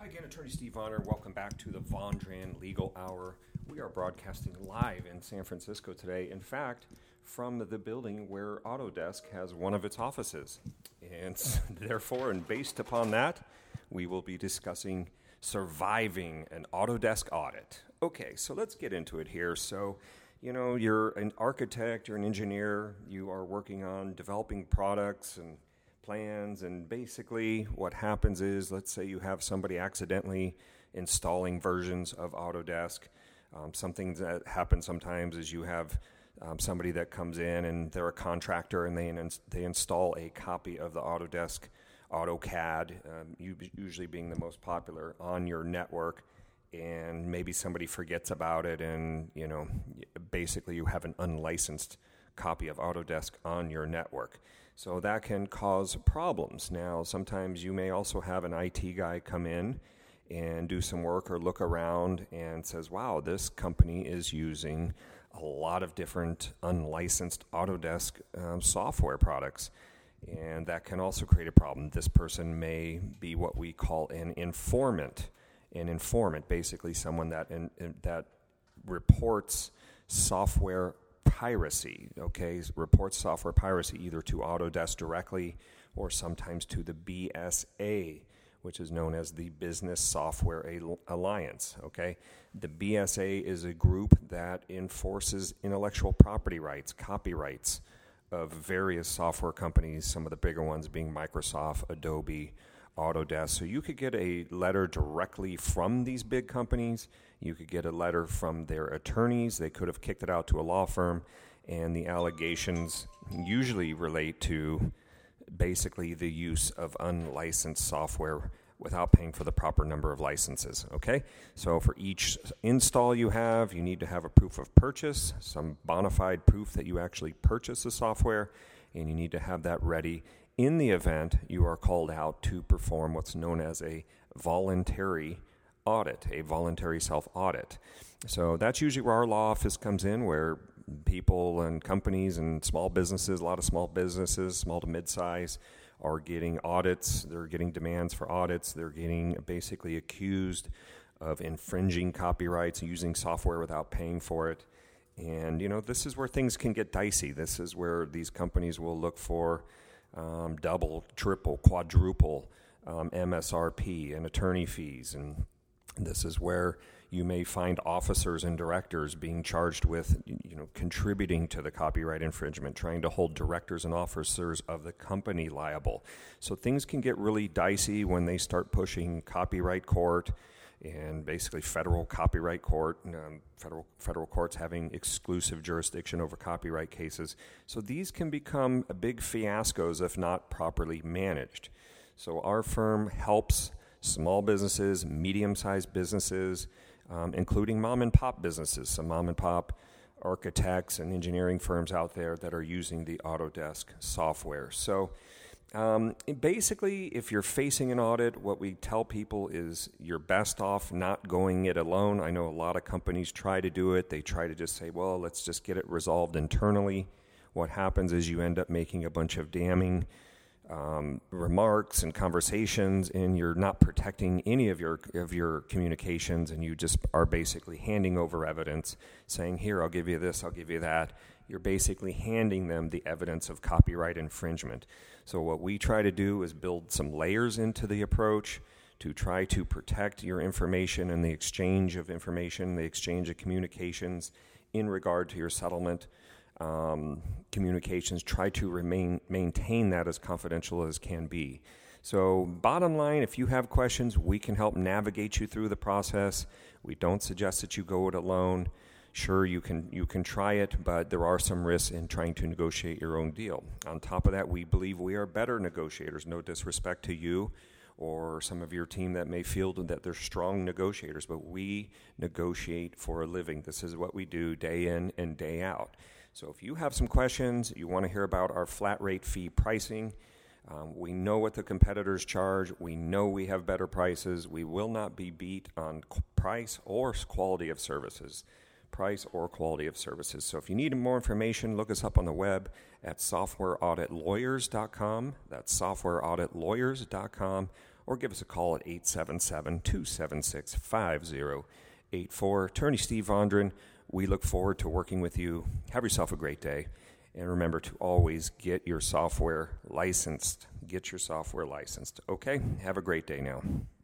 Hi again, Attorney Steve Vonner. Welcome back to the Vondran Legal Hour. We are broadcasting live in San Francisco today. In fact, from the building where Autodesk has one of its offices. And therefore, and based upon that, we will be discussing surviving an Autodesk audit. Okay, so let's get into it here. So, you're an architect, you're an engineer, you are working on developing products and plans, and basically what happens is, let's say you have somebody accidentally installing versions of Autodesk. Something that happens sometimes is you have somebody that comes in and they're a contractor and they install a copy of the Autodesk AutoCAD, usually being the most popular, on your network, and maybe somebody forgets about it, and basically you have an unlicensed copy of Autodesk on your network. So that can cause problems. Now, sometimes you may also have an IT guy come in and do some work or look around and says, wow, this company is using a lot of different unlicensed Autodesk software products. And that can also create a problem. This person may be what we call an informant. An informant, basically someone that reports software piracy, reports software piracy either to Autodesk directly or sometimes to the BSA, which is known as the Business Software Alliance, The BSA is a group that enforces intellectual property rights, copyrights of various software companies, some of the bigger ones being Microsoft, Adobe, Autodesk. So you could get a letter directly from these big companies. You could get a letter from their attorneys. They could have kicked it out to a law firm, and the allegations usually relate to basically the use of unlicensed software without paying for the proper number of licenses, So for each install you need to have a proof of purchase, some bona fide proof that you actually purchased the software, and you need to have that ready in the event you are called out to perform what's known as a voluntary audit, a voluntary self-audit. So that's usually where our law office comes in, where people and companies and small businesses, a lot of small businesses, small to mid-size, are getting audits. They're getting demands for audits. They're getting basically accused of infringing copyrights, using software without paying for it. And, this is where things can get dicey. This is where these companies will look for double, triple, quadruple MSRP and attorney fees. And this is where you may find officers and directors being charged with, contributing to the copyright infringement, trying to hold directors and officers of the company liable. So things can get really dicey when they start pushing copyright court and basically federal copyright court, federal courts having exclusive jurisdiction over copyright cases. So these can become big fiascos if not properly managed. So our firm helps small businesses, medium-sized businesses, including mom-and-pop businesses, some mom-and-pop architects and engineering firms out there that are using the Autodesk software. So basically, if you're facing an audit, what we tell people is you're best off not going it alone. I know a lot of companies try to do it. They try to just say, well, let's just get it resolved internally. What happens is you end up making a bunch of damning remarks and conversations, and you're not protecting any of your communications, and you just are basically handing over evidence, saying, here, I'll give you this, I'll give you that. You're basically handing them the evidence of copyright infringement. So what we try to do is build some layers into the approach to try to protect your information and the exchange of information, the exchange of communications in regard to your settlement communications. Try to maintain that as confidential as can be. So bottom line, if you have questions, we can help navigate you through the process. We don't suggest that you go it alone. Sure, you can try it, but there are some risks in trying to negotiate your own deal. On top of that, we believe we are better negotiators. No disrespect to you or some of your team that may feel that they're strong negotiators, but we negotiate for a living. This is what we do day in and day out. So if you have some questions, you want to hear about our flat rate fee pricing, we know what the competitors charge. We know we have better prices. We will not be beat on price or quality of services. So if you need more information, look us up on the web at softwareauditlawyers.com. That's softwareauditlawyers.com. or give us a call at 877-276-5084. Attorney Steve Vondran, we look forward to working with you. Have yourself a great day. And remember to always get your software licensed. Get your software licensed. Okay? Have a great day now.